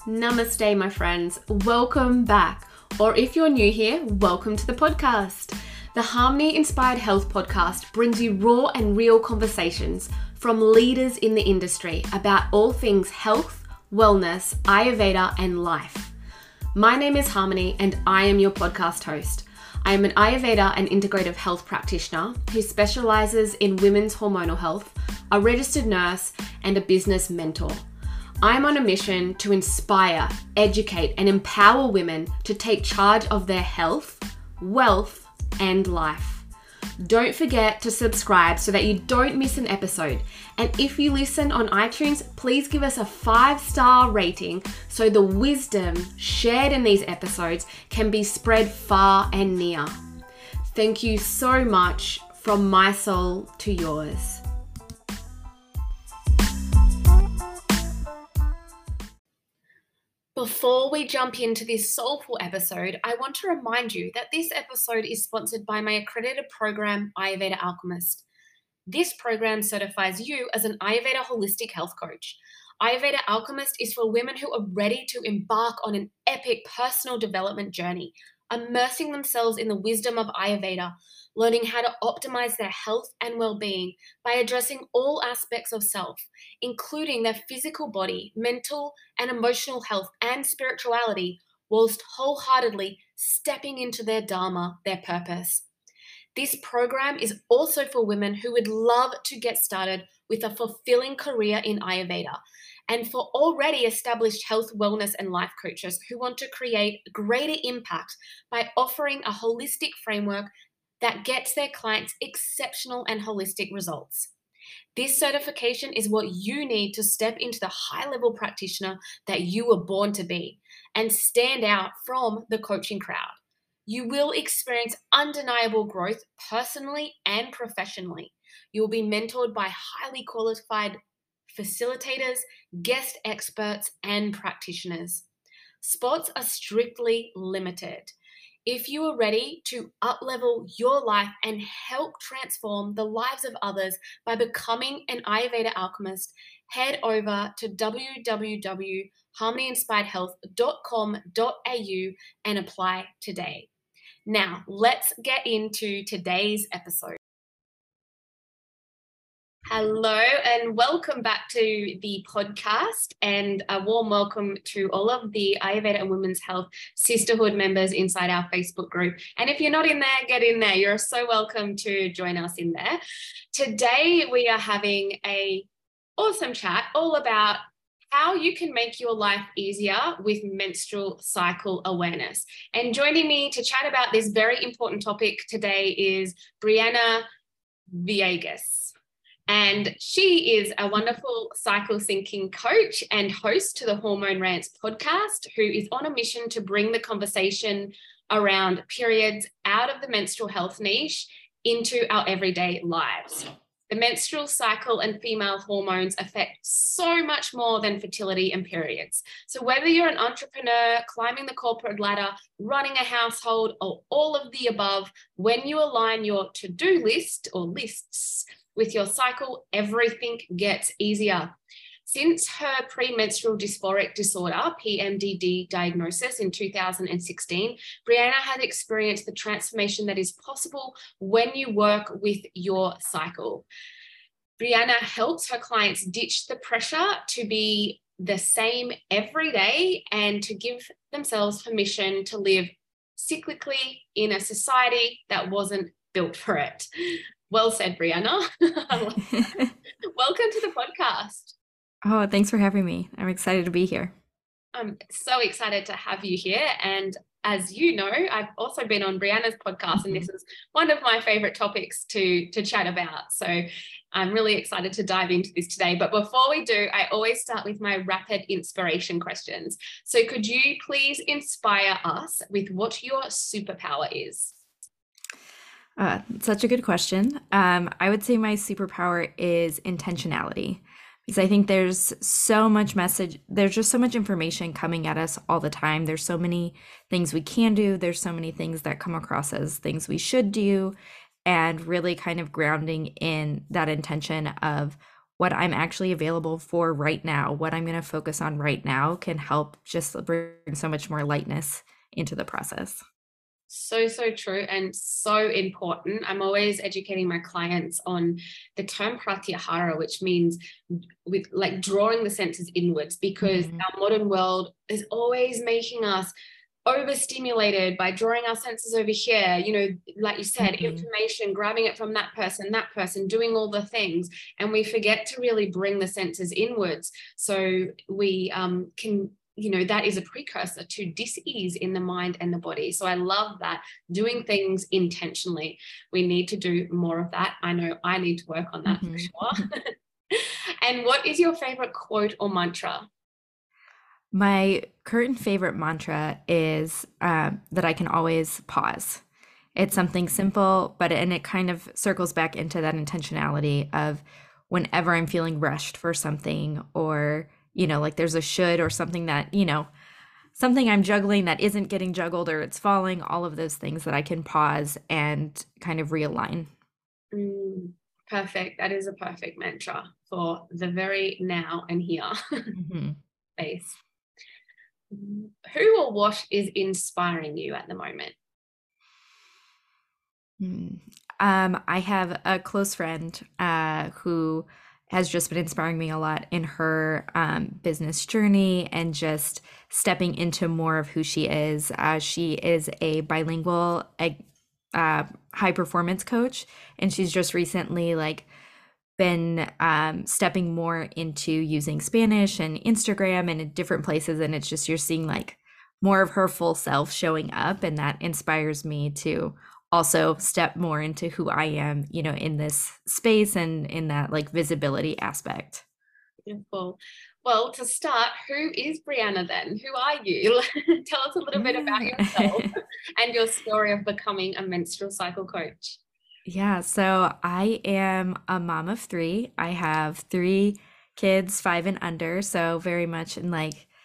Namaste, my friends. Welcome back. Or if you're new here, welcome to the podcast. The Harmony Inspired Health podcast brings you raw and real conversations from leaders in the industry about all things health, wellness, Ayurveda, and life. My name is Harmony and I am your podcast host. I am an Ayurveda and integrative health practitioner who specializes in women's hormonal health, a registered nurse, and a business mentor. I'm on a mission to inspire, educate, and empower women to take charge of their health, wealth, and life. Don't forget to subscribe so that you don't miss an episode. And if you listen on iTunes, please give us a 5-star rating so the wisdom shared in these episodes can be spread far and near. Thank you so much from my soul to yours. Before we jump into this soulful episode, I want to remind you that this episode is sponsored by my accredited program, Ayurveda Alchemist. This program certifies you as an Ayurveda holistic health coach. Ayurveda Alchemist is for women who are ready to embark on an epic personal development journey, immersing themselves in the wisdom of Ayurveda, learning how to optimize their health and well-being by addressing all aspects of self, including their physical body, mental and emotional health, and spirituality, whilst wholeheartedly stepping into their dharma, their purpose. This program is also for women who would love to get started with a fulfilling career in Ayurveda, and for already established health, wellness, and life coaches who want to create greater impact by offering a holistic framework that gets their clients exceptional and holistic results. This certification is what you need to step into the high-level practitioner that you were born to be and stand out from the coaching crowd. You will experience undeniable growth personally and professionally. You will be mentored by highly qualified facilitators, guest experts, and practitioners. Spots are strictly limited. If you are ready to up-level your life and help transform the lives of others by becoming an Ayurveda alchemist, head over to www.harmonyinspiredhealth.com.au and apply today. Now, let's get into today's episode. Hello and welcome back to the podcast, and a warm welcome to all of the Ayurveda and Women's Health Sisterhood members inside our Facebook group. And if you're not in there, get in there. You're so welcome to join us in there. Today we are having an awesome chat all about how you can make your life easier with menstrual cycle awareness. And joining me to chat about this very important topic today is Brianna Villegas. And she is a wonderful cycle syncing coach and host to the Hormone Rants podcast, who is on a mission to bring the conversation around periods out of the menstrual health niche into our everyday lives. The menstrual cycle and female hormones affect so much more than fertility and periods. So whether you're an entrepreneur, climbing the corporate ladder, running a household, or all of the above, when you align your to-do list or lists with your cycle, everything gets easier. Since her premenstrual dysphoric disorder, PMDD diagnosis in 2016, Brianna has experienced the transformation that is possible when you work with your cycle. Brianna helps her clients ditch the pressure to be the same every day and to give themselves permission to live cyclically in a society that wasn't built for it. Well said, Brianna. Welcome to the podcast. Oh, thanks for having me. I'm excited to be here. I'm so excited to have you here. And as you know, I've also been on Brianna's podcast, and this is one of my favorite topics to chat about. So I'm really excited to dive into this today. But before we do, I always start with my rapid inspiration questions. So could you please inspire us with what your superpower is? Such a good question. I would say my superpower is intentionality, because I think there's so much there's just so much information coming at us all the time. There's so many things we can do. There's so many things that come across as things we should do, and really kind of grounding in that intention of what I'm actually available for right now, what I'm going to focus on right now can help just bring so much more lightness into the process. So, so true and so important. I'm always educating my clients on the term pratyahara, which means with like drawing the senses inwards, because our modern world is always making us overstimulated by drawing our senses over here, you know, like you said, information, grabbing it from that person, doing all the things. And we forget to really bring the senses inwards. So we can, you know, that is a precursor to dis-ease in the mind and the body. So I love that, doing things intentionally. We need to do more of that. I know I need to work on that for sure. And what is your favorite quote or mantra? My current favorite mantra is that I can always pause. It's something simple, and it kind of circles back into that intentionality of whenever I'm feeling rushed for something, or, you know, like there's a should or something that, you know, something I'm juggling that isn't getting juggled or it's falling, all of those things that I can pause and kind of realign. Perfect. That is a perfect mantra for the very now and here space. Who or what is inspiring you at the moment? I have a close friend who has just been inspiring me a lot in her business journey and just stepping into more of who she is. She is a bilingual high performance coach, and she's just recently been stepping more into using Spanish and Instagram and in different places, and it's just you're seeing more of her full self showing up, and that inspires me to also step more into who I am, you know, in this space and in that visibility aspect. Beautiful. Well, to start, who is Brianna then? Who are you? Tell us a little bit about yourself and your story of becoming a menstrual cycle coach. Yeah, so I am a mom of three. I have three kids, 5 and under, so very much in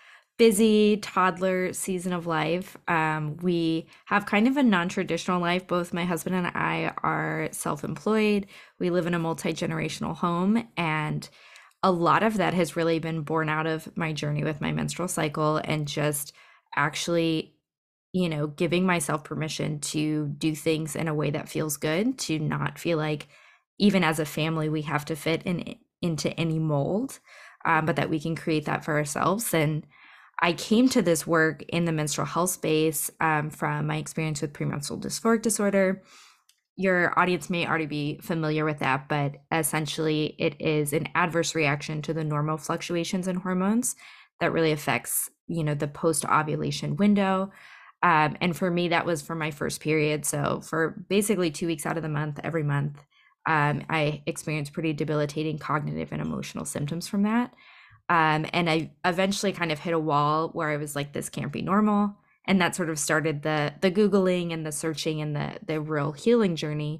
busy toddler season of life. We have kind of a non-traditional life. Both my husband and I are self-employed. We live in a multi-generational home, and a lot of that has really been born out of my journey with my menstrual cycle and just actually, you know, giving myself permission to do things in a way that feels good, to not feel like even as a family we have to fit into any mold, but that we can create that for ourselves. And I came to this work in the menstrual health space from my experience with premenstrual dysphoric disorder. Your audience may already be familiar with that, but essentially it is an adverse reaction to the normal fluctuations in hormones that really affects, you know, the post-ovulation window. And for me, that was for my first period. So for basically 2 weeks out of the month, every month, I experienced pretty debilitating cognitive and emotional symptoms from that. And I eventually kind of hit a wall where I was like, this can't be normal. And that sort of started the Googling and the searching and the real healing journey.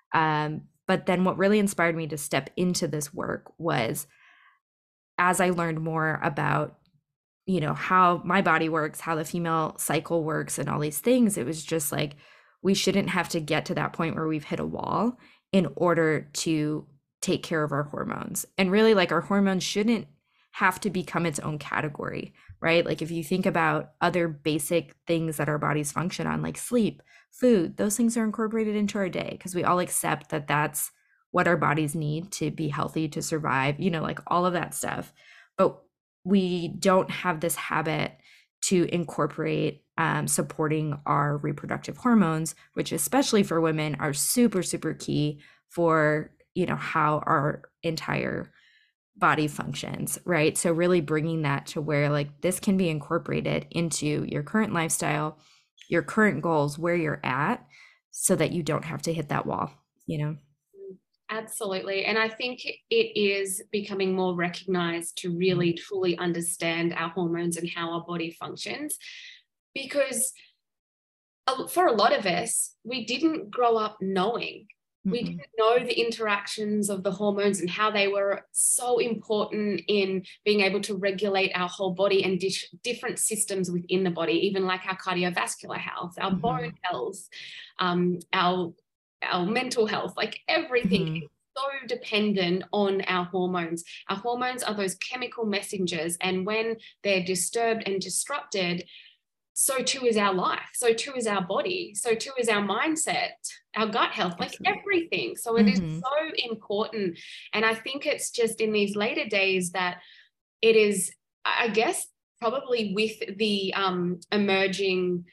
But then what really inspired me to step into this work was, as I learned more about, you know, how my body works, how the female cycle works and all these things, it was just like, we shouldn't have to get to that point where we've hit a wall in order to take care of our hormones. And really, our hormones shouldn't have to become its own category, right? If you think about other basic things that our bodies function on, like sleep, food, those things are incorporated into our day because we all accept that that's what our bodies need to be healthy, to survive, you know, all of that stuff. But we don't have this habit to incorporate supporting our reproductive hormones, which especially for women are super, super key for, you know, how our entire body functions, right? So really bringing that to where this can be incorporated into your current lifestyle, your current goals, where you're at, so that you don't have to hit that wall, you know? Absolutely. And I think it is becoming more recognized to really truly understand our hormones and how our body functions, because for a lot of us, we didn't grow up knowing. We didn't know the interactions of the hormones and how they were so important in being able to regulate our whole body and different systems within the body, even like our cardiovascular health, our bone health, our mental health, everything is so dependent on our hormones. Our hormones are those chemical messengers, and when they're disturbed and disrupted, so too is our life, so too is our body, so too is our mindset, our gut health, like everything. So it is so important. And I think it's just in these later days that it is, I guess, probably with the emerging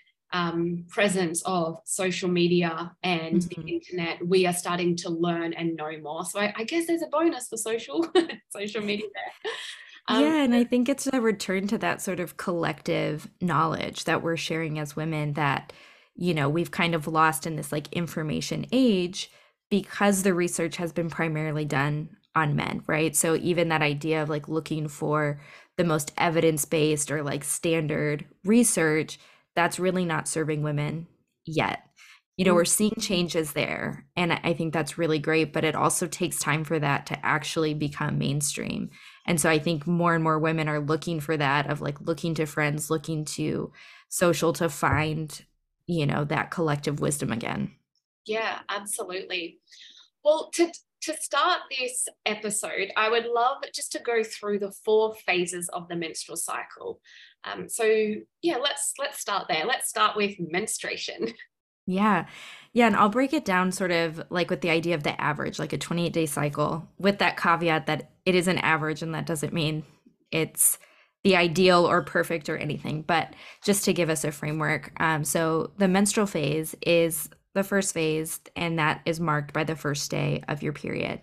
presence of social media and the internet, we are starting to learn and know more. So I guess there's a bonus for social media there. Yeah, and I think it's a return to that sort of collective knowledge that we're sharing as women that, we've kind of lost in this like information age because the research has been primarily done on men, right? So even that idea of like looking for the most evidence-based or like standard research, that's really not serving women yet. We're seeing changes there, and I think that's really great, but it also takes time for that to actually become mainstream. And so I think more and more women are looking for that, of like looking to friends, looking to social to find, that collective wisdom again. Yeah, absolutely. Well, to start this episode, I would love just to go through the 4 phases of the menstrual cycle. So yeah, let's start there. Let's start with menstruation. Yeah. Yeah. And I'll break it down sort of like with the idea of the average, like a 28-day cycle, with that caveat that it is an average and that doesn't mean it's the ideal or perfect or anything, but just to give us a framework. So the menstrual phase is the first phase, and that is marked by the first day of your period.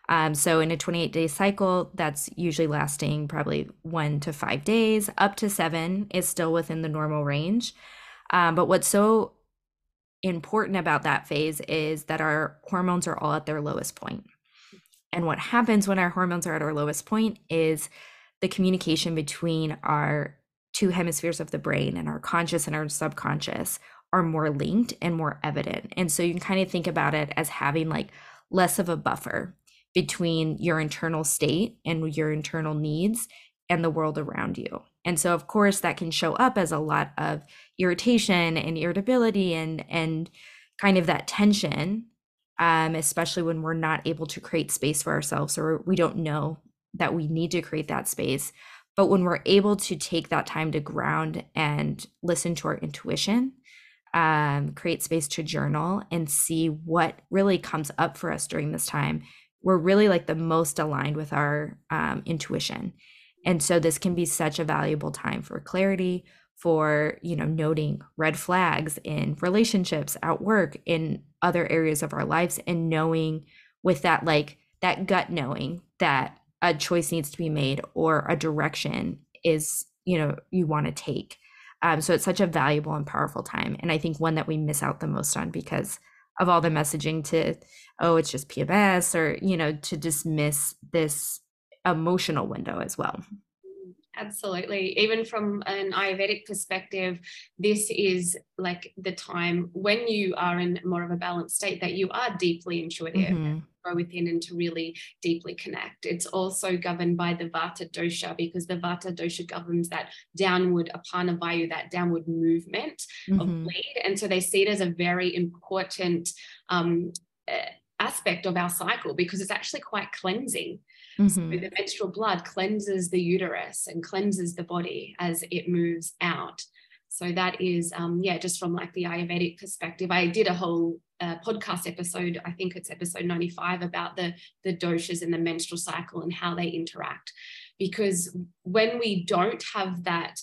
So in a 28-day cycle, that's usually lasting probably 1 to 5 days, up to 7 is still within the normal range. But what's so important about that phase is that our hormones are all at their lowest point. And what happens when our hormones are at our lowest point is the communication between our 2 hemispheres of the brain, and our conscious and our subconscious, are more linked and more evident. And so you can kind of think about it as having like less of a buffer between your internal state and your internal needs and the world around you. And so of course that can show up as a lot of irritation and irritability and kind of that tension, especially when we're not able to create space for ourselves, or we don't know that we need to create that space. But when we're able to take that time to ground and listen to our intuition, create space to journal and see what really comes up for us during this time, we're really like the most aligned with our intuition. And so this can be such a valuable time for clarity, for, noting red flags in relationships, at work, in other areas of our lives, and knowing with that, like that gut knowing that a choice needs to be made or a direction is, you want to take. So it's such a valuable and powerful time. And I think one that we miss out the most on because of all the messaging to, oh, it's just PMS, or, to dismiss this emotional window as well. Absolutely. Even from an Ayurvedic perspective, this is like the time when you are in more of a balanced state that you are deeply intuitive, go within and to really deeply connect. It's also governed by the Vata dosha, because the Vata dosha governs that downward apana vayu, that downward movement of bleed. And so they see it as a very important aspect of our cycle, because it's actually quite cleansing. So the menstrual blood cleanses the uterus and cleanses the body as it moves out. So that is, just from like the Ayurvedic perspective. I did a whole podcast episode, I think it's episode 95, about the doshas and the menstrual cycle and how they interact. Because when we don't have that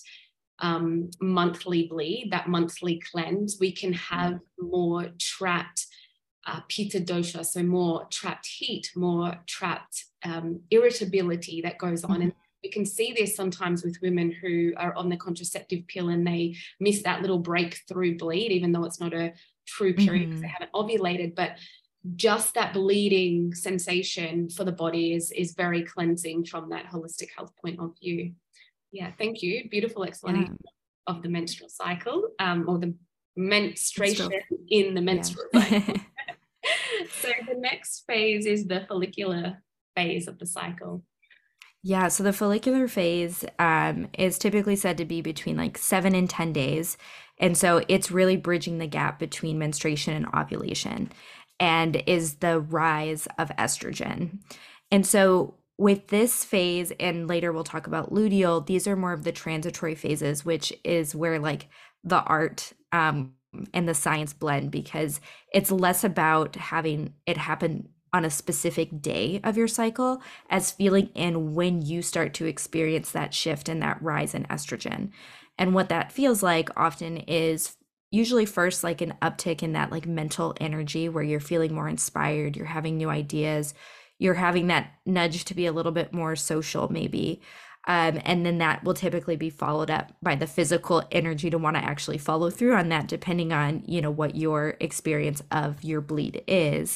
monthly bleed, that monthly cleanse, we can have more trapped pitta dosha, so more trapped heat, more trapped irritability that goes on. And we can see this sometimes with women who are on the contraceptive pill and they miss that little breakthrough bleed, even though it's not a true period because they haven't ovulated. But just that bleeding sensation for the body is very cleansing from that holistic health point of view. Yeah, thank you. Beautiful explanation of the menstrual cycle, or the menstruation in the menstrual cycle. So the next phase is the follicular phase of the cycle. Yeah, so the follicular phase is typically said to be between like 7 and 10 days. And so it's really bridging the gap between menstruation and ovulation. and is the rise of estrogen. And so with this phase, and later we'll talk about luteal, these are more of the transitory phases, which is where like the art and the science blend, because it's less about having it happen on a specific day of your cycle as feeling in when you start to experience that shift and that rise in estrogen. And what that feels like often is usually first like an uptick in that like mental energy where you're feeling more inspired, you're having new ideas, you're having that nudge to be a little bit more social maybe. And then that will typically be followed up by the physical energy to want to actually follow through on that, depending on, you know, what your experience of your bleed is.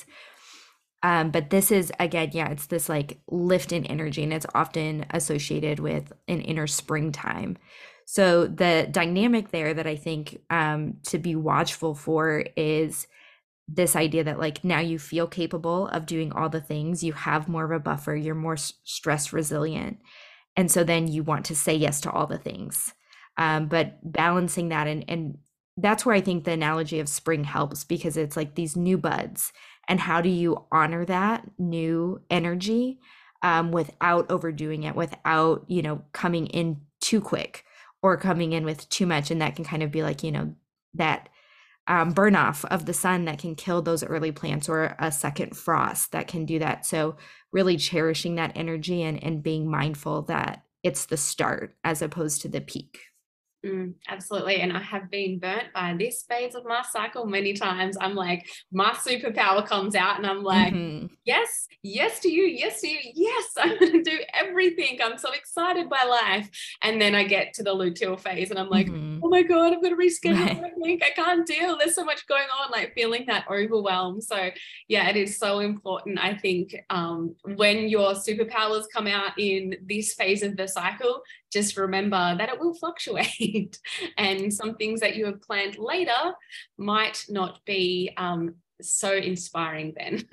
But this is again, yeah, it's this like lift in energy, and it's often associated with an inner springtime. So the dynamic there that I think to be watchful for is this idea that like now you feel capable of doing all the things, you have more of a buffer, you're more stress resilient. And so then you want to say yes to all the things. But balancing that, and that's where I think the analogy of spring helps, because it's like these new buds. And how do you honor that new energy without overdoing it, without, you know, coming in too quick or coming in with too much? And that can kind of be like, you know, that burn off of the sun that can kill those early plants, or a second frost that can do that. So really cherishing that energy and being mindful that it's the start as opposed to the peak. Absolutely. And I have been burnt by this phase of my cycle many times. I'm like, my superpower comes out and I'm like, Mm-hmm. yes, yes to you, yes to you, yes, I'm going to do everything. I'm so excited by life. And then I get to the luteal phase and I'm like, Mm-hmm. oh my God, I'm going to reschedule Right. everything. I can't deal. There's so much going on, like feeling that overwhelm. So yeah, it is so important. I think when your superpowers come out in this phase of the cycle, just remember that it will fluctuate and some things that you have planned later might not be so inspiring then.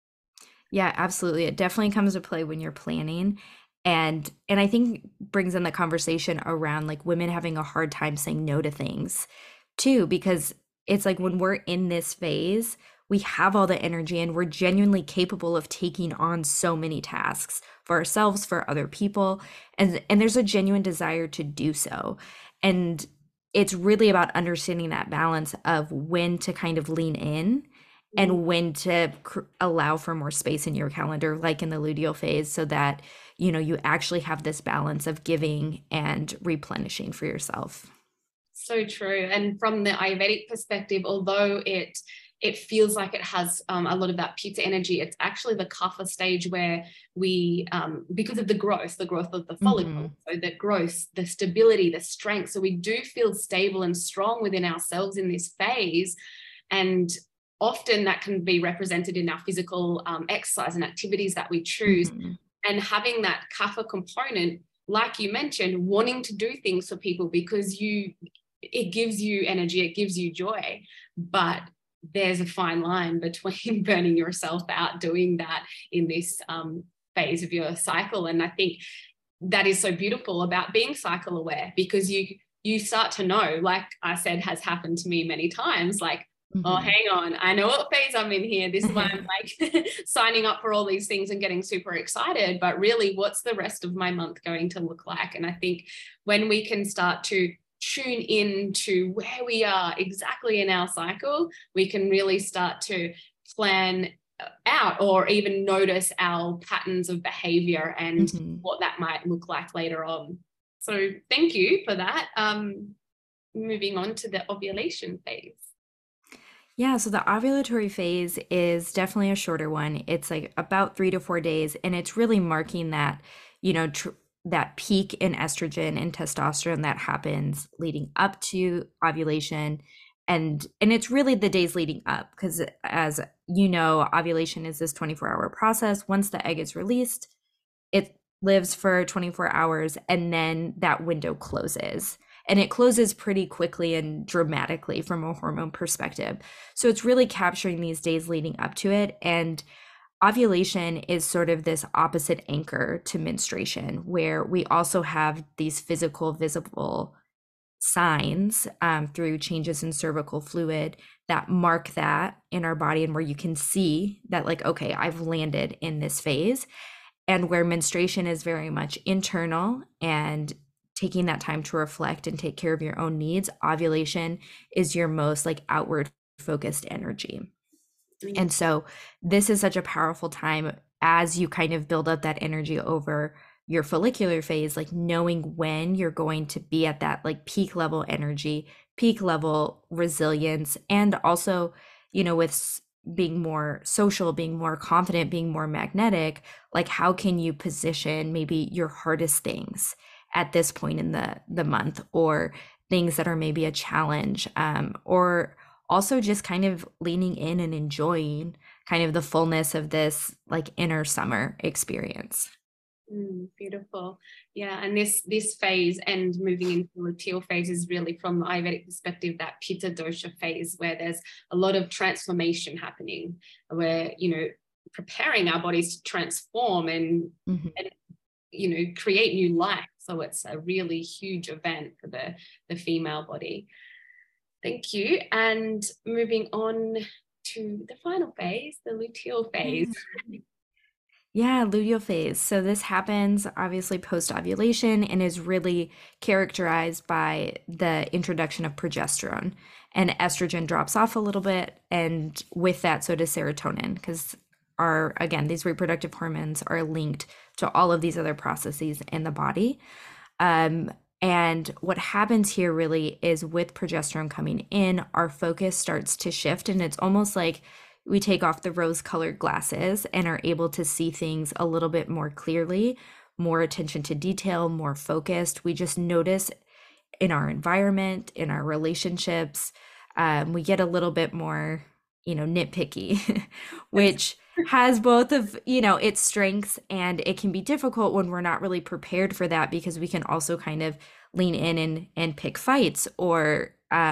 Yeah, absolutely. It definitely comes to play when you're planning. And I think brings in the conversation around like women having a hard time saying no to things too, because it's like when we're in this phase, we have all the energy and we're genuinely capable of taking on so many tasks for ourselves, for other people, and there's a genuine desire to do so. And it's really about understanding that balance of when to kind of lean in and when to allow for more space in your calendar, like in the luteal phase, so that, you know, you actually have this balance of giving and replenishing for yourself. So true. And from the Ayurvedic perspective, although it feels like it has a lot of that pitta energy, it's actually the kapha stage where we, because of the growth of the Hmm. follicle, so the growth, the stability, the strength. So we do feel stable and strong within ourselves in this phase. And often that can be represented in our physical exercise and activities that we choose. Hmm. And having that kapha component, like you mentioned, wanting to do things for people because it gives you energy, it gives you joy, but there's a fine line between burning yourself out doing that in this phase of your cycle. And I think that is so beautiful about being cycle aware, because you start to know, like I said, has happened to me many times, like, oh, Hmm. hang on, I know what phase I'm in here. This is why I'm like signing up for all these things and getting super excited. But really, what's the rest of my month going to look like? And I think when we can start to tune in to where we are exactly in our cycle, we can really start to plan out or even notice our patterns of behavior and Hmm. what that might look like later on. So thank you for that. Moving on to the ovulation phase. Yeah, so the ovulatory phase is definitely a shorter one. It's like about 3 to 4 days, and it's really marking that, you know, that peak in estrogen and testosterone that happens leading up to ovulation, and it's really the days leading up, because as you know, ovulation is this 24-hour process. Once the egg is released, it lives for 24 hours and then that window closes. And it closes pretty quickly and dramatically from a hormone perspective. So it's really capturing these days leading up to it. And ovulation is sort of this opposite anchor to menstruation, where we also have these physical, visible signs through changes in cervical fluid that mark that in our body, and where you can see that, like, okay, I've landed in this phase. And where menstruation is very much internal and taking that time to reflect and take care of your own needs, ovulation is your most like outward focused energy. And so this is such a powerful time as you kind of build up that energy over your follicular phase, like knowing when you're going to be at that like peak level energy, peak level resilience, and also, with being more social, being more confident, being more magnetic, like how can you position maybe your hardest things at this point in the month, or things that are maybe a challenge, or also just kind of leaning in and enjoying kind of the fullness of this like inner summer experience. Beautiful. Yeah. And this phase and moving into the luteal phase is really, from the Ayurvedic perspective, that Pitta dosha phase where there's a lot of transformation happening, where, preparing our bodies to transform and create new life. So it's a really huge event for the female body. Thank you. And moving on to the final phase, the luteal phase. Yeah, luteal phase. So this happens obviously post ovulation and is really characterized by the introduction of progesterone, and estrogen drops off a little bit. And with that, so does serotonin, because these reproductive hormones are linked to all of these other processes in the body. And what happens here really is, with progesterone coming in, our focus starts to shift, and it's almost like we take off the rose-colored glasses and are able to see things a little bit more clearly, more attention to detail, more focused. We just notice in our environment, in our relationships, we get a little bit more, nitpicky, which has both of, its strengths, and it can be difficult when we're not really prepared for that, because we can also kind of lean in and pick fights, or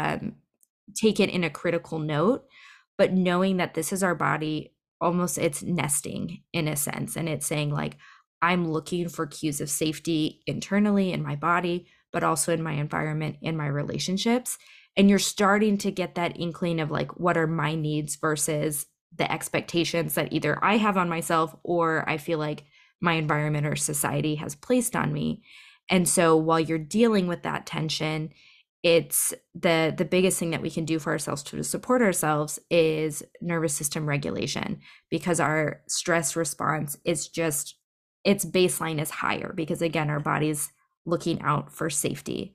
take it in a critical note. But knowing that this is our body, almost it's nesting in a sense, and it's saying like, I'm looking for cues of safety internally in my body, but also in my environment, in my relationships. And you're starting to get that inkling of like, what are my needs versus the expectations that either I have on myself, or I feel like my environment or society has placed on me. And so while you're dealing with that tension, it's the biggest thing that we can do for ourselves to support ourselves is nervous system regulation, because our stress response is just, its baseline is higher, because again, our body's looking out for safety.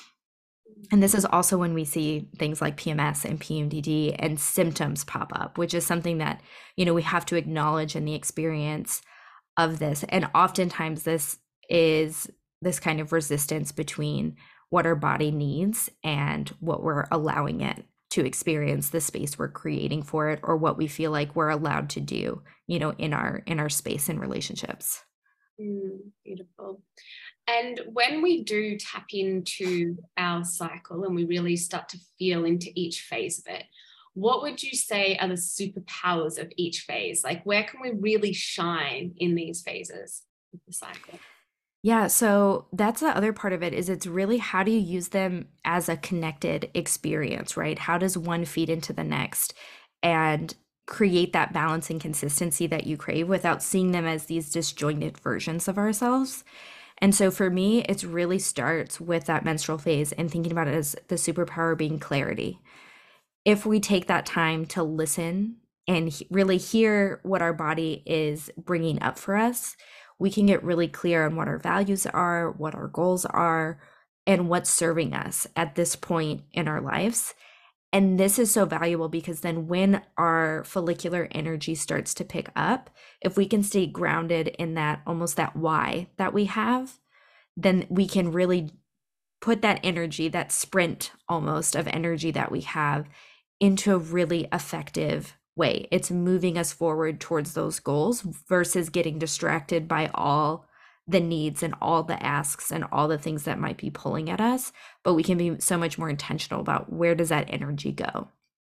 And this is also when we see things like PMS and PMDD and symptoms pop up, which is something that, we have to acknowledge in the experience of this. And oftentimes this is this kind of resistance between what our body needs and what we're allowing it to experience, the space we're creating for it, or what we feel like we're allowed to do, in our space and relationships. Beautiful. And when we do tap into our cycle and we really start to feel into each phase of it, what would you say are the superpowers of each phase? Like, where can we really shine in these phases of the cycle? Yeah, so that's the other part of it, is it's really, how do you use them as a connected experience, right? How does one feed into the next and create that balance and consistency that you crave without seeing them as these disjointed versions of ourselves? And so for me, it really starts with that menstrual phase and thinking about it as the superpower being clarity. If we take that time to listen and really hear what our body is bringing up for us, we can get really clear on what our values are, what our goals are, and what's serving us at this point in our lives. And this is so valuable, because then when our follicular energy starts to pick up, if we can stay grounded in that, almost that why that we have, then we can really put that energy, that sprint almost of energy that we have, into a really effective way. It's moving us forward towards those goals versus getting distracted by all the needs and all the asks and all the things that might be pulling at us. But we can be so much more intentional about, where does that energy go?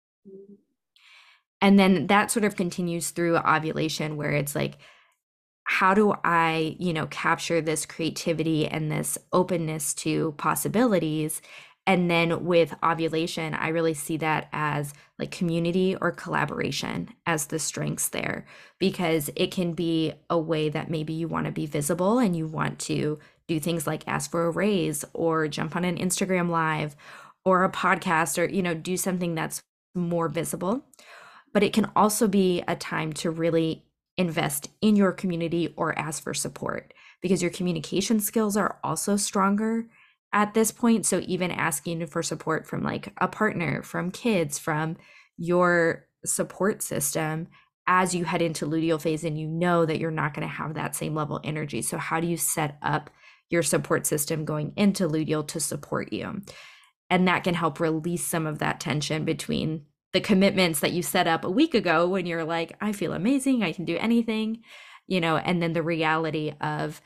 And then that sort of continues through ovulation, where it's like, how do I, capture this creativity and this openness to possibilities And then with ovulation, I really see that as like community or collaboration as the strengths there, because it can be a way that maybe you want to be visible and you want to do things like ask for a raise or jump on an Instagram live or a podcast, or, do something that's more visible. But it can also be a time to really invest in your community or ask for support, because your communication skills are also stronger at this point. So even asking for support from like a partner, from kids, from your support system as you head into luteal phase, and you know that you're not going to have that same level of energy. So how do you set up your support system going into luteal to support you? And that can help release some of that tension between the commitments that you set up a week ago when you're like, I feel amazing, I can do anything, and then the reality of,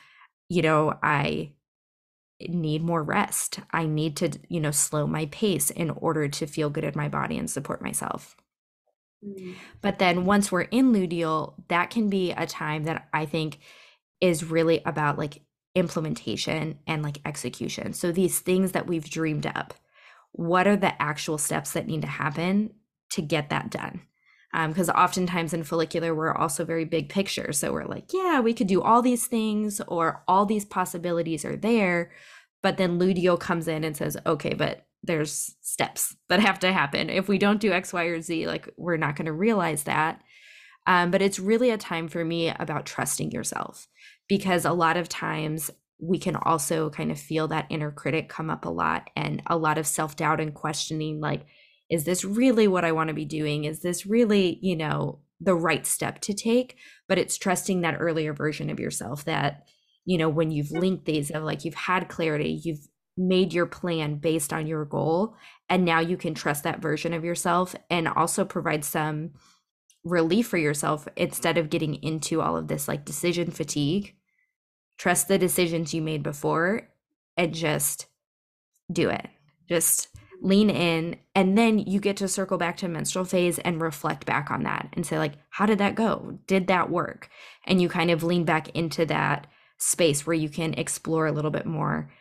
I need more rest. I need to, slow my pace in order to feel good in my body and support myself. But then once we're in luteal, that can be a time that I think is really about like implementation and like execution. So these things that we've dreamed up, what are the actual steps that need to happen to get that done? Because oftentimes in follicular, we're also very big picture. So we're like, yeah, we could do all these things, or all these possibilities are there. But then luteal comes in and says, okay, but there's steps that have to happen. If we don't do X, Y, or Z, like we're not going to realize that. But it's really a time for me about trusting yourself, because a lot of times we can also kind of feel that inner critic come up a lot, and a lot of self-doubt and questioning, like, is this really what I want to be doing? Is this really, the right step to take? But it's trusting that earlier version of yourself that, when you've linked these, of like, you've had clarity, you've made your plan based on your goal, and now you can trust that version of yourself and also provide some relief for yourself instead of getting into all of this like decision fatigue. Trust the decisions you made before and just do it. Just lean in, and then you get to circle back to menstrual phase and reflect back on that and say, like, how did that go? Did that work? And you kind of lean back into that space where you can explore a little bit more,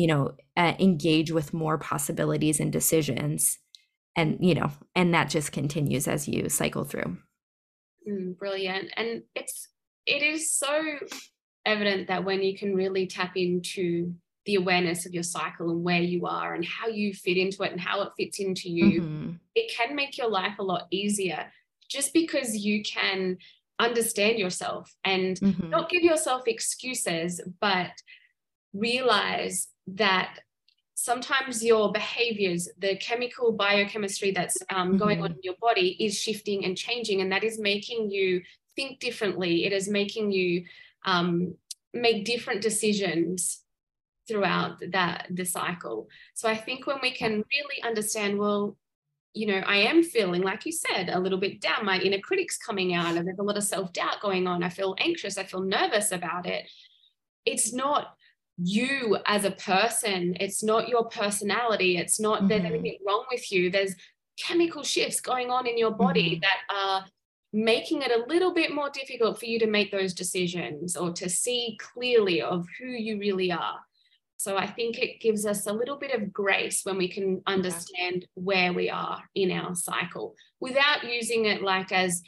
engage with more possibilities and decisions, and and that just continues as you cycle through. Brilliant. And it is so evident that when you can really tap into the awareness of your cycle and where you are and how you fit into it and how it fits into you, it can make your life a lot easier, just because you can understand yourself and not give yourself excuses, but realize that sometimes your behaviors, the chemical biochemistry that's going on in your body is shifting and changing, and that is making you think differently. It is making you make different decisions throughout the cycle. So I think when we can really understand, well, I am feeling, like you said, a little bit down, my inner critic's coming out, and there's a lot of self-doubt going on, I feel anxious, I feel nervous about it. It's not you as a person, it's not your personality, it's not there's anything wrong with you. There's chemical shifts going on in your body that are making it a little bit more difficult for you to make those decisions or to see clearly of who you really are. So I think it gives us a little bit of grace when we can understand where we are in our cycle, without using it like as,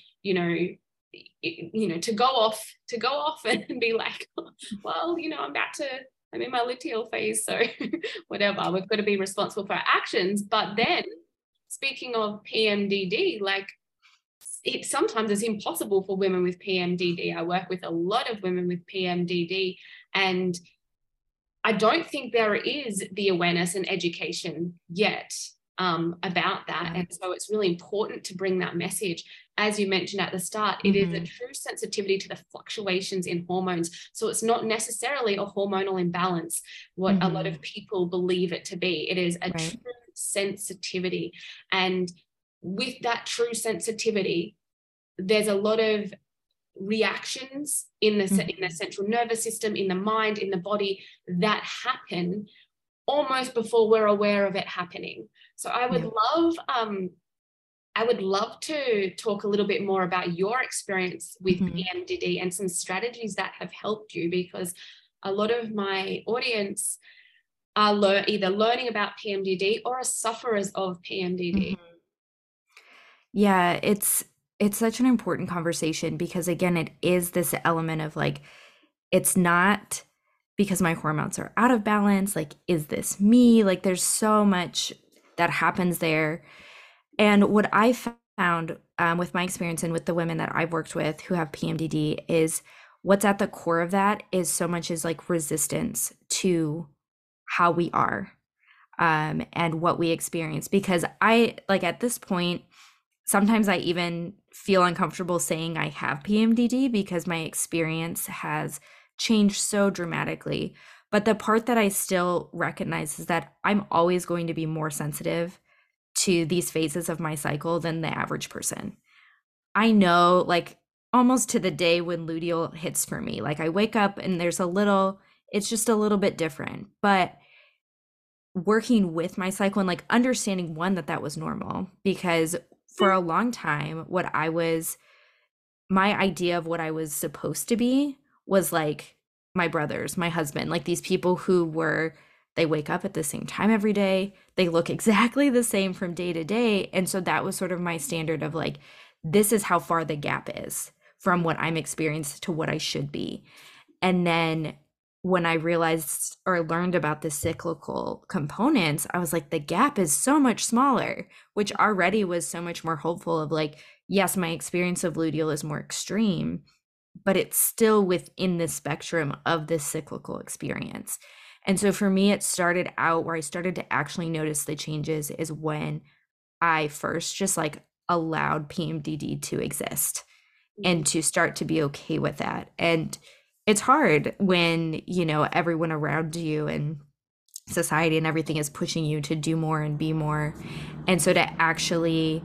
to go off and be like, well, I'm in my luteal phase, so whatever, we've got to be responsible for our actions. But then, speaking of PMDD, like, it sometimes is impossible for women with PMDD. I work with a lot of women with PMDD, and I don't think there is the awareness and education yet about that. And so it's really important to bring that message. As you mentioned at the start, it is a true sensitivity to the fluctuations in hormones. So it's not necessarily a hormonal imbalance, what a lot of people believe it to be. It is a true sensitivity. And with that true sensitivity, there's a lot of reactions in the central nervous system, in the mind, in the body, that happen almost before we're aware of it happening. So I would love to talk a little bit more about your experience with PMDD and some strategies that have helped you, because a lot of my audience are either learning about PMDD or are sufferers of PMDD. Mm-hmm. Yeah, it's such an important conversation because again, it is this element of like, it's not because my hormones are out of balance. Like, is this me? Like, there's so much that happens there. And what I found with my experience and with the women that I've worked with who have PMDD is what's at the core of that is so much is like resistance to how we are and what we experience. Because I, like, at this point, sometimes I even feel uncomfortable saying I have PMDD because my experience has changed so dramatically. But the part that I still recognize is that I'm always going to be more sensitive to these phases of my cycle than the average person. I know, like, almost to the day when luteal hits for me. Like, I wake up and it's just a little bit different. But working with my cycle and like understanding one that was normal, because for a long time my idea of what I was supposed to be was like my brothers, my husband, like these people they wake up at the same time every day, they look exactly the same from day to day. And so that was sort of my standard of like, this is how far the gap is from what I'm experienced to what I should be. And then when I realized or learned about the cyclical components, I was like, the gap is so much smaller, which already was so much more hopeful of like, yes, my experience of luteal is more extreme, but it's still within the spectrum of this cyclical experience. And so for me, it started out where I started to actually notice the changes is when I first just like allowed PMDD to exist and to start to be okay with that. And it's hard when, everyone around you and society and everything is pushing you to do more and be more. And so to actually,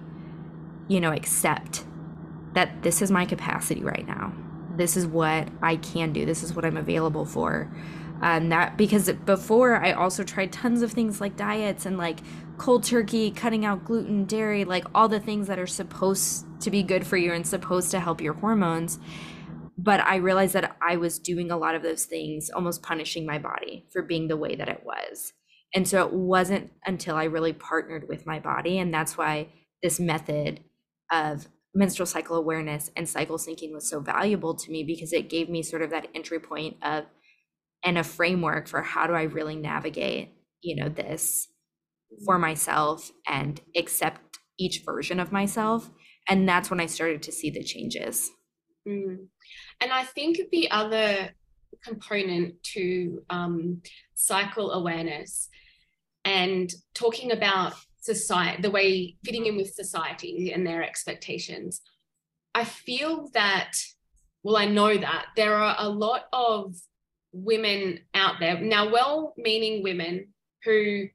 accept that this is my capacity right now. This is what I can do. This is what I'm available for. That because before I also tried tons of things like diets and like cold turkey, cutting out gluten, dairy, like all the things that are supposed to be good for you and supposed to help your hormones. But I realized that I was doing a lot of those things, almost punishing my body for being the way that it was. And so it wasn't until I really partnered with my body. And that's why this method of menstrual cycle awareness and cycle syncing was so valuable to me, because it gave me sort of that entry point of and a framework for how do I really navigate, this for myself and accept each version of myself. And that's when I started to see the changes. And I think the other component to cycle awareness and talking about society, the way fitting in with society and their expectations, I feel that, well, I know that there are a lot of women out there now, well-meaning women who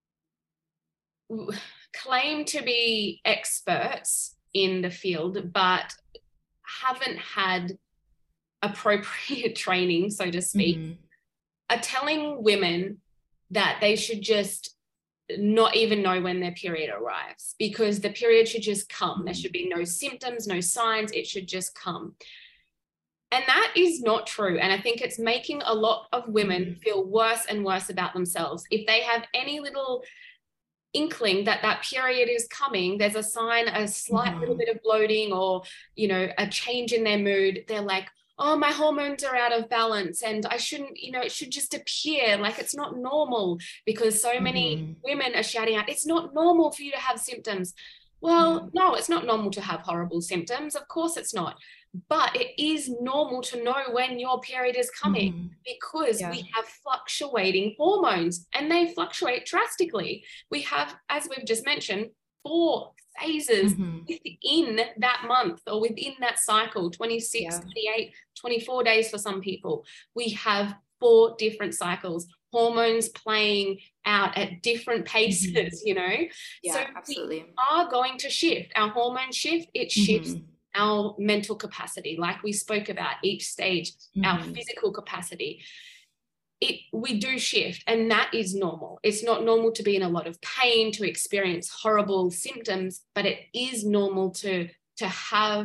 claim to be experts in the field, but haven't had appropriate training, so to speak, are telling women that they should just not even know when their period arrives, because the period should just come. There should be no symptoms, no signs. It should just come. And that is not true. And I think it's making a lot of women feel worse and worse about themselves. If they have any little inkling that that period is coming, there's a sign, a slight little bit of bloating or, a change in their mood, they're like, oh, my hormones are out of balance and I shouldn't, it should just appear, like it's not normal, because so many women are shouting out, it's not normal for you to have symptoms. Well, no, it's not normal to have horrible symptoms. Of course it's not. But it is normal to know when your period is coming, because we have fluctuating hormones and they fluctuate drastically. We have, as we've just mentioned, 4 phases within that month or within that cycle, 26, 28, 24 days for some people. We have 4 different cycles, hormones playing out at different paces, Yeah, so absolutely. we are going to shift. Our hormones shift, it shifts our mental capacity, like we spoke about each stage, our physical capacity. We do shift, and that is normal. It's not normal to be in a lot of pain, to experience horrible symptoms, but it is normal to have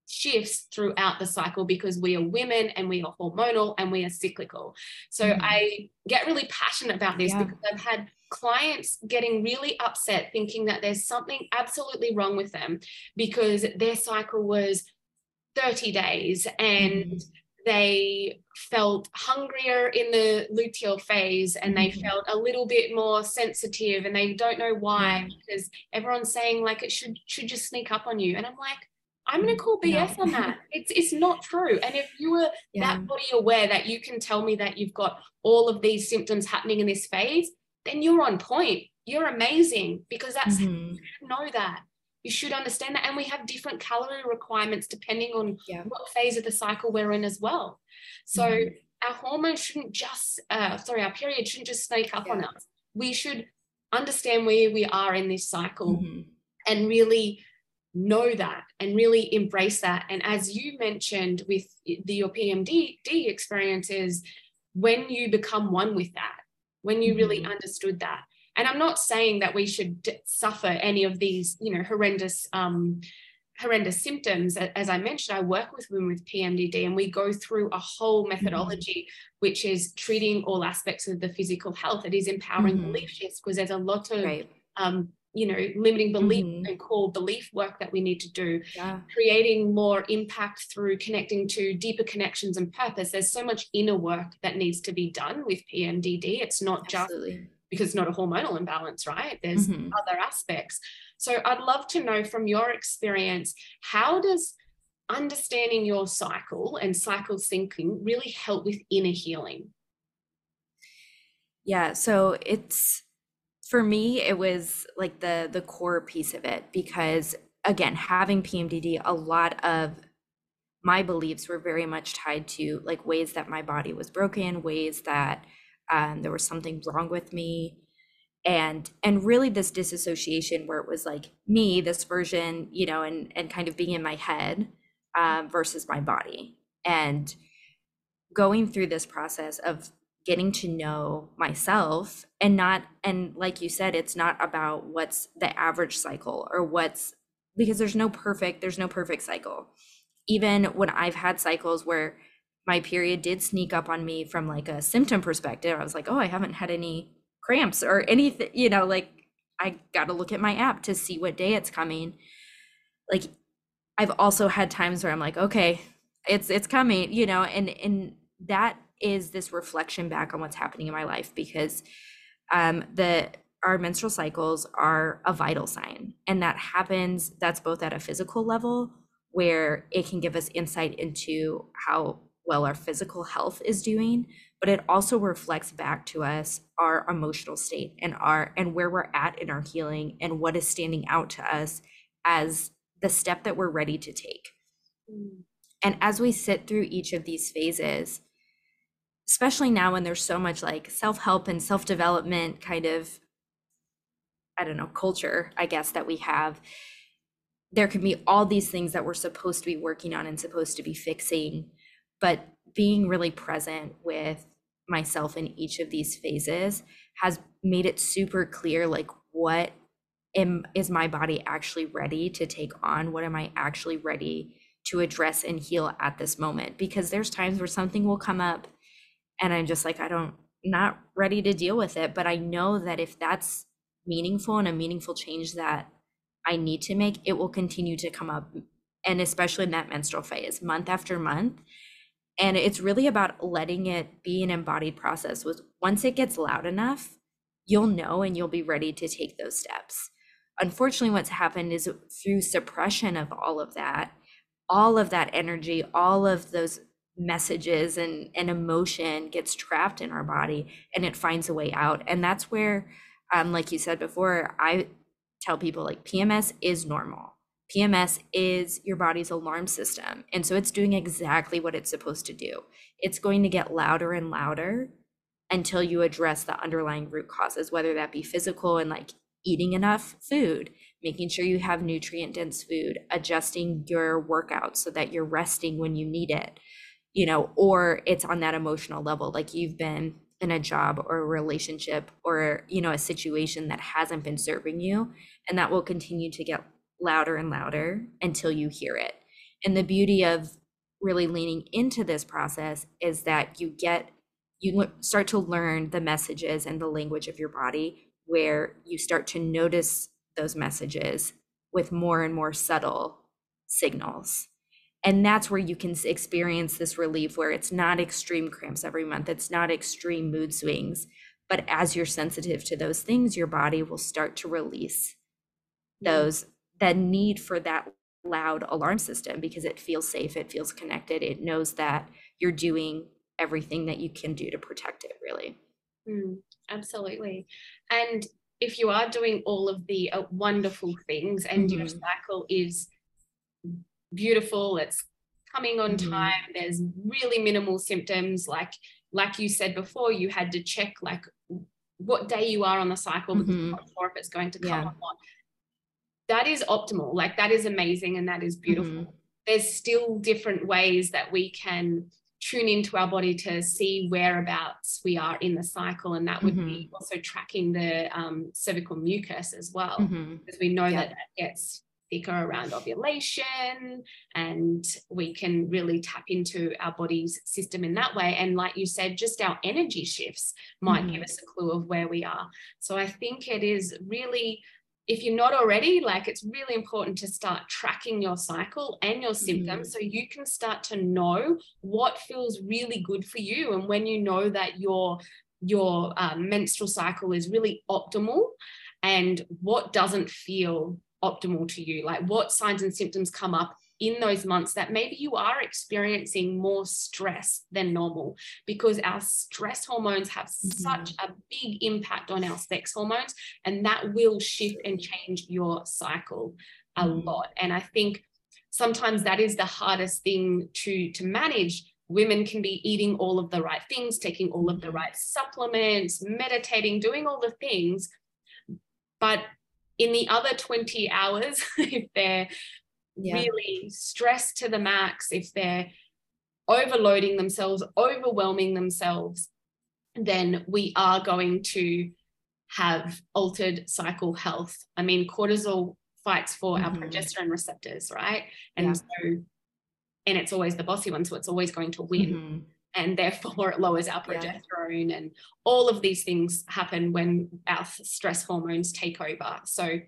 shifts throughout the cycle because we are women and we are hormonal and we are cyclical. So I get really passionate about this because I've had clients getting really upset thinking that there's something absolutely wrong with them because their cycle was 30 days and they felt hungrier in the luteal phase and they felt a little bit more sensitive and they don't know why because everyone's saying like it should just sneak up on you. And I'm like, I'm going to call BS on that. It's not true. And if you were that body aware that you can tell me that you've got all of these symptoms happening in this phase, then you're on point. You're amazing because that's you should know that. You should understand that. And we have different calorie requirements depending on what phase of the cycle we're in as well. So our hormones shouldn't just, our period shouldn't just sneak up on us. We should understand where we are in this cycle and really know that and really embrace that. And as you mentioned with your PMDD experiences, when you become one with that, when you really understood that. And I'm not saying that we should suffer any of these, you know, horrendous symptoms. As I mentioned, I work with women with PMDD and we go through a whole methodology, which is treating all aspects of the physical health. It is empowering belief shifts because there's a lot of, you know, limiting belief and core belief work that we need to do, creating more impact through connecting to deeper connections and purpose. There's so much inner work that needs to be done with PMDD. It's not just because it's not a hormonal imbalance, right? There's other aspects. So I'd love to know from your experience, how does understanding your cycle and cycle syncing really help with inner healing? Yeah, so for me, it was like the core piece of it, because again, having PMDD, a lot of my beliefs were very much tied to like ways that my body was broken, ways that there was something wrong with me, and really this disassociation where it was like me, this version, you know, and kind of being in my head versus my body, and going through this process of getting to know myself, and like you said, it's not about what's the average cycle or because there's no perfect cycle. Even when I've had cycles where my period did sneak up on me from like a symptom perspective, I was like, oh, I haven't had any cramps or anything, you know, like I got to look at my app to see what day it's coming. Like I've also had times where I'm like, okay, it's coming, you know, and that is this reflection back on what's happening in my life, because our menstrual cycles are a vital sign, and that's both at a physical level where it can give us insight into how well our physical health is doing, but it also reflects back to us our emotional state and where we're at in our healing and what is standing out to us as the step that we're ready to take. And as we sit through each of these phases, especially now when there's so much like self-help and self-development kind of, I don't know, culture, I guess, that we have, there can be all these things that we're supposed to be working on and supposed to be fixing, but being really present with myself in each of these phases has made it super clear, like, is my body actually ready to take on? What am I actually ready to address and heal at this moment? Because there's times where something will come up and I'm just like, not ready to deal with it. But I know that if that's meaningful and a meaningful change that I need to make, it will continue to come up. And especially in that menstrual phase, month after month. And it's really about letting it be an embodied process. Once it gets loud enough, you'll know and you'll be ready to take those steps. Unfortunately, what's happened is through suppression of all of that energy, all of those messages and emotion gets trapped in our body and it finds a way out. And that's where, like you said before, I tell people like PMS is normal. PMS is your body's alarm system. And so it's doing exactly what it's supposed to do. It's going to get louder and louder until you address the underlying root causes, whether that be physical and like eating enough food, making sure you have nutrient dense food, adjusting your workouts so that you're resting when you need it, you know, or it's on that emotional level, like you've been in a job or a relationship or, you know, a situation that hasn't been serving you, and that will continue to get louder and louder until you hear it. And the beauty of really leaning into this process is that you start to learn the messages and the language of your body, where you start to notice those messages with more and more subtle signals. And that's where you can experience this relief, where it's not extreme cramps every month, it's not extreme mood swings, but as you're sensitive to those things, your body will start to release that need for that loud alarm system, because it feels safe, it feels connected, it knows that you're doing everything that you can do to protect it, really. Absolutely. And if you are doing all of the wonderful things and your cycle is beautiful, it's coming on time, there's really minimal symptoms, like you said before, you had to check like what day you are on the cycle because you're not sure if it's going to come or not. That is optimal. Like, that is amazing and that is beautiful. There's still different ways that we can tune into our body to see whereabouts we are in the cycle, and that would be also tracking the cervical mucus as well, because we know that gets thicker around ovulation, and we can really tap into our body's system in that way. And like you said, just our energy shifts might give us a clue of where we are. So I think it is really, if you're not already, like, it's really important to start tracking your cycle and your symptoms so you can start to know what feels really good for you. And when you know that your menstrual cycle is really optimal, and what doesn't feel optimal to you, like what signs and symptoms come up in those months that maybe you are experiencing more stress than normal, because our stress hormones have such a big impact on our sex hormones, and that will shift and change your cycle a lot. And I think sometimes that is the hardest thing to manage. Women can be eating all of the right things, taking all of the right supplements, meditating, doing all the things, but in the other 20 hours, if they're really stressed to the max, if they're overloading themselves, overwhelming themselves, then we are going to have altered cycle health. I mean, cortisol fights for our progesterone receptors, right? And it's always the bossy one, so it's always going to win. And therefore it lowers our progesterone, and all of these things happen when our stress hormones take over. So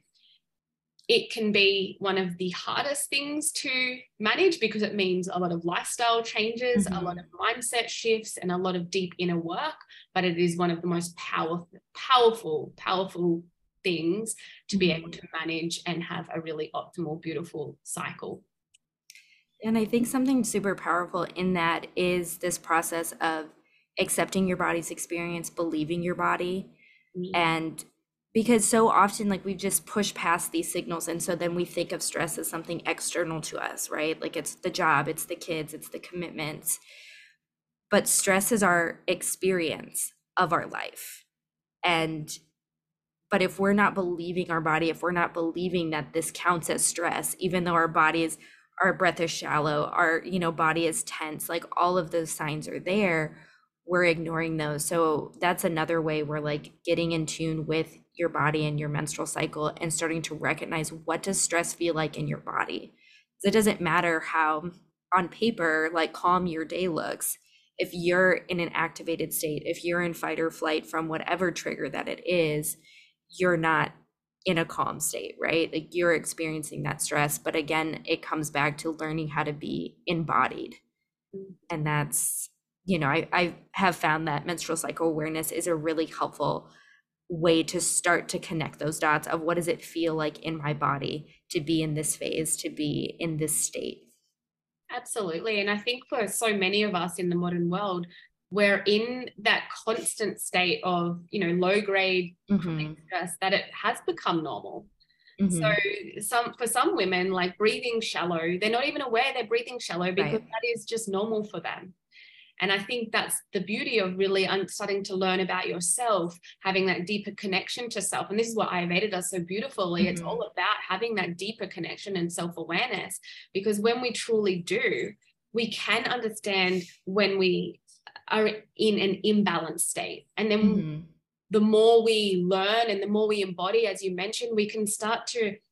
it can be one of the hardest things to manage, because it means a lot of lifestyle changes, a lot of mindset shifts, and a lot of deep inner work. But it is one of the most powerful things to be able to manage and have a really optimal, beautiful cycle. And I think something super powerful in that is this process of accepting your body's experience, believing your body. And because so often, like, we've just pushed past these signals, and so then we think of stress as something external to us, right? Like, it's the job, it's the kids, it's the commitments. But stress is our experience of our life. But if we're not believing our body, if we're not believing that this counts as stress, even though our breath is shallow, our body is tense, like, all of those signs are there, we're ignoring those. So that's another way we're like getting in tune with your body and your menstrual cycle, and starting to recognize, what does stress feel like in your body? Because it doesn't matter how on paper like calm your day looks. If you're in an activated state, if you're in fight or flight from whatever trigger that it is, you're not in a calm state, right? Like, you're experiencing that stress. But again, it comes back to learning how to be embodied. And that's, I have found that menstrual cycle awareness is a really helpful way to start to connect those dots of, what does it feel like in my body to be in this phase, to be in this state. Absolutely. And I think for so many of us in the modern world, we're in that constant state of, low grade stress, that it has become normal. So for some women, like, breathing shallow, they're not even aware they're breathing shallow, because that is just normal for them. And I think that's the beauty of really starting to learn about yourself, having that deeper connection to self. And this is what Ayurveda does so beautifully. It's all about having that deeper connection and self-awareness, because when we truly do, we can understand when we are in an imbalanced state. And then the more we learn and the more we embody, as you mentioned, we can start to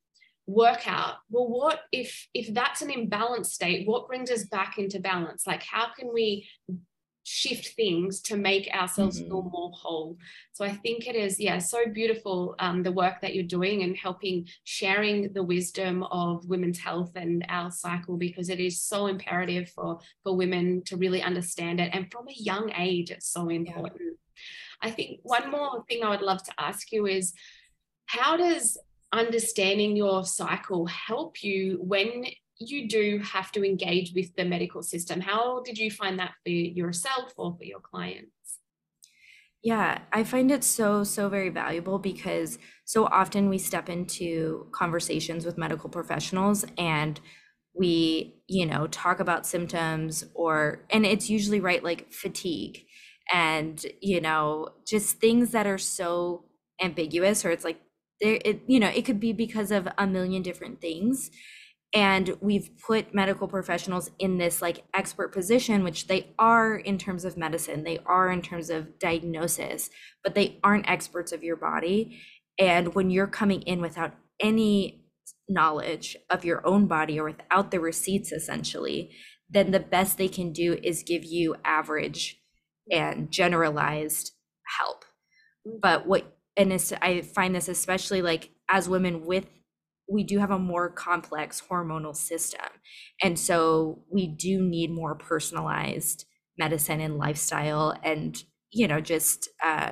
work out, well, what if that's an imbalanced state, what brings us back into balance? Like, how can we shift things to make ourselves feel more whole? So I think it is, yeah, so beautiful, the work that you're doing and helping sharing the wisdom of women's health and our cycle, because it is so imperative for women to really understand it, and from a young age it's so important. Yeah. I think one more thing I would love to ask you is, how does understanding your cycle help you when you do have to engage with the medical system? How did you find that for yourself or for your clients? Yeah, I find it so very valuable, because so often we step into conversations with medical professionals and we, talk about symptoms, and it's usually, right, like fatigue and, just things that are so ambiguous, or it's like it could be because of a million different things. And we've put medical professionals in this like expert position, which they are in terms of medicine, they are in terms of diagnosis, but they aren't experts of your body. And when you're coming in without any knowledge of your own body, or without the receipts essentially, then the best they can do is give you average and generalized help. But I find this especially like as women, we do have a more complex hormonal system. And so we do need more personalized medicine and lifestyle, and, just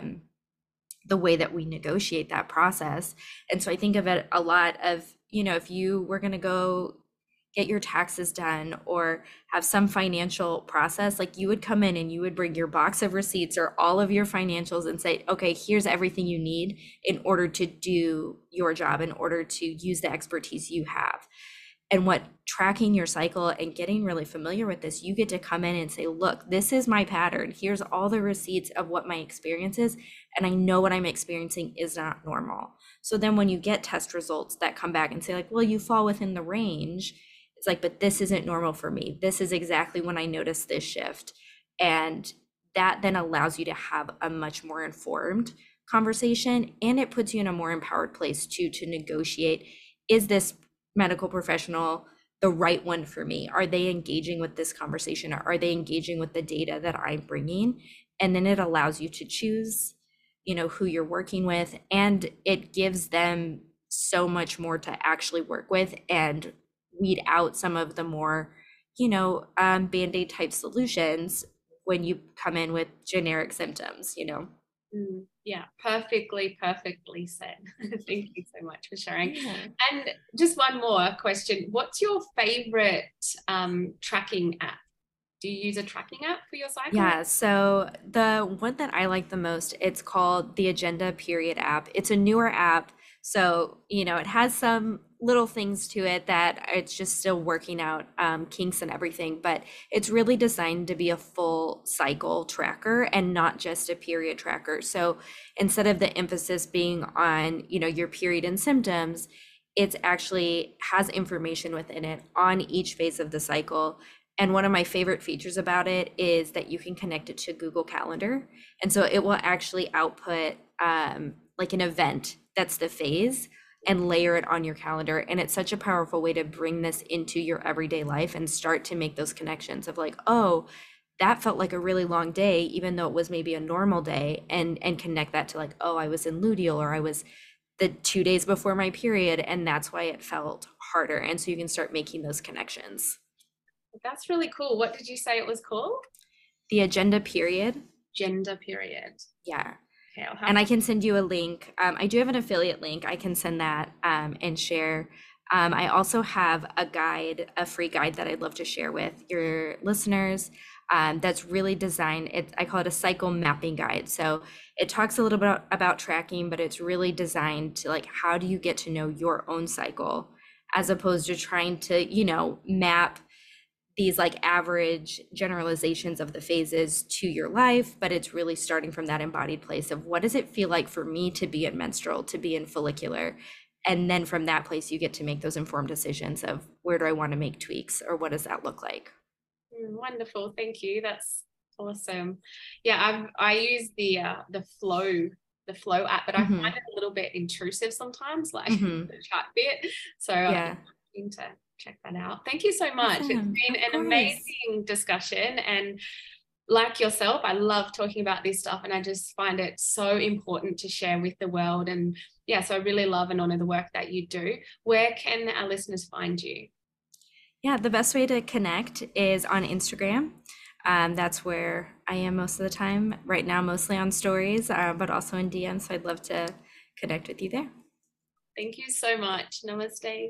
the way that we negotiate that process. And so I think of it a lot of, if you were going to go get your taxes done or have some financial process, like you would come in and you would bring your box of receipts or all of your financials and say, okay, here's everything you need in order to do your job, in order to use the expertise you have. And what tracking your cycle and getting really familiar with this, you get to come in and say, look, this is my pattern. Here's all the receipts of what my experience is. And I know what I'm experiencing is not normal. So then when you get test results that come back and say like, well, you fall within the range, it's like, but this isn't normal for me. This is exactly when I noticed this shift. And that then allows you to have a much more informed conversation, and it puts you in a more empowered place to negotiate, is this medical professional the right one for me? Are they engaging with this conversation? Or are they engaging with the data that I'm bringing? And then it allows you to choose, who you're working with, and it gives them so much more to actually work with and weed out some of the more, Band-Aid type solutions when you come in with generic symptoms, Yeah, perfectly said. Thank you so much for sharing. Yeah. And just one more question. What's your favorite tracking app? Do you use a tracking app for your cycle? Yeah, so the one that I like the most, it's called the Agenda Period app. It's a newer app. So, it has some little things to it that it's just still working out, kinks and everything, but it's really designed to be a full cycle tracker and not just a period tracker. So instead of the emphasis being on, your period and symptoms, it actually has information within it on each phase of the cycle. And one of my favorite features about it is that you can connect it to Google Calendar. And so it will actually output like an event that's the phase and layer it on your calendar. And it's such a powerful way to bring this into your everyday life and start to make those connections of like, oh, that felt like a really long day, even though it was maybe a normal day, and connect that to like, oh, I was in luteal, or I was the 2 days before my period, and that's why it felt harder. And so you can start making those connections. That's really cool. What did you say it was called? The Agenda Period. Agenda Period. Yeah. Okay, and I can send you a link. I do have an affiliate link. I can send that and share. I also have a free guide that I'd love to share with your listeners. That's really designed. I call it a cycle mapping guide. So it talks a little bit about tracking, but it's really designed to like, how do you get to know your own cycle, as opposed to trying to, map these like average generalizations of the phases to your life. But it's really starting from that embodied place of, what does it feel like for me to be in menstrual, to be in follicular? And then from that place, you get to make those informed decisions of, where do I want to make tweaks, or what does that look like? Wonderful. Thank you. That's awesome. Yeah, I use the Flow the Flow app, but I find it a little bit intrusive sometimes, like the chat bit. So I'm keen to check that out. Thank you so much. Awesome. It's been an amazing discussion, and like yourself, I love talking about this stuff, and I just find it so important to share with the world. And yeah, so I really love and honor the work that you do. Where can our listeners find you? Yeah, the best way to connect is on Instagram. That's where I am most of the time right now, mostly on stories, but also in DMs. So I'd love to connect with you there. Thank you so much. Namaste.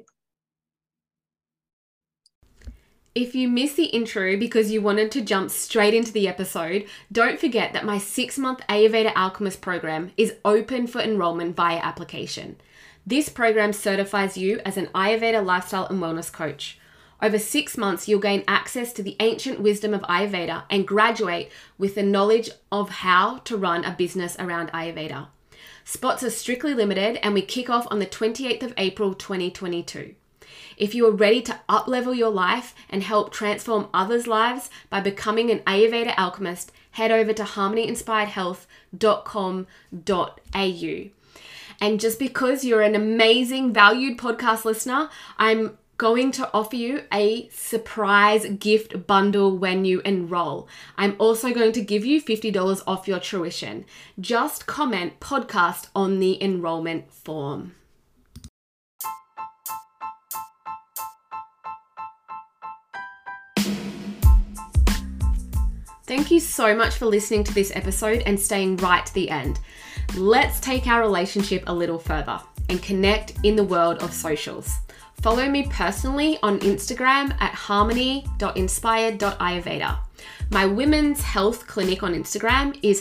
If you missed the intro because you wanted to jump straight into the episode, don't forget that my 6-month Ayurveda Alchemist program is open for enrollment via application. This program certifies you as an Ayurveda lifestyle and wellness coach. Over 6 months, you'll gain access to the ancient wisdom of Ayurveda and graduate with the knowledge of how to run a business around Ayurveda. Spots are strictly limited, and we kick off on the 28th of April 2022. If you are ready to up-level your life and help transform others' lives by becoming an Ayurveda alchemist, head over to harmonyinspiredhealth.com.au. And just because you're an amazing, valued podcast listener, I'm going to offer you a surprise gift bundle when you enroll. I'm also going to give you $50 off your tuition. Just comment podcast on the enrollment form. Thank you so much for listening to this episode and staying right to the end. Let's take our relationship a little further and connect in the world of socials. Follow me personally on Instagram at harmony.inspired.ayurveda. My women's health clinic on Instagram is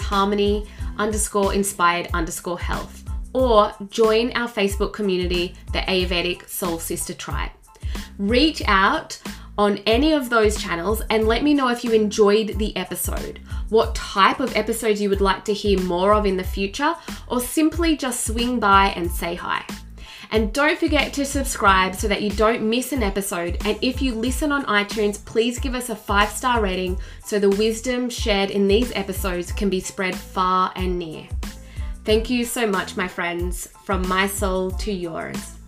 harmony_inspired_health. Or join our Facebook community, the Ayurvedic Soul Sister Tribe. Reach out on any of those channels and let me know if you enjoyed the episode, what type of episodes you would like to hear more of in the future, or simply just swing by and say hi. And don't forget to subscribe so that you don't miss an episode. And if you listen on iTunes, please give us a 5-star rating so the wisdom shared in these episodes can be spread far and near. Thank you so much, my friends, from my soul to yours.